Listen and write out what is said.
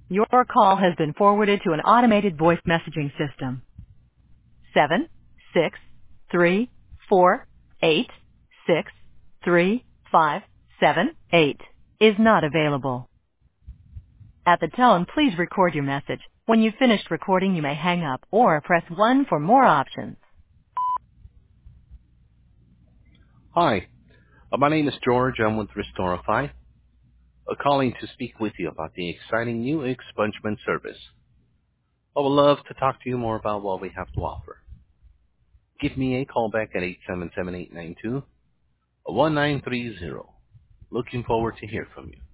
Your call has been forwarded to an automated voice messaging system. 76348663578 is not available. At the tone, please record your message. When you've finished recording, you may hang up or press 1 for more options. Hi, my name is George. I'm with Restorify, calling to speak with you about the exciting new expungement service. I would love to talk to you more about what we have to offer. Give me a call back at 877-892-1930. Looking forward to hear from you.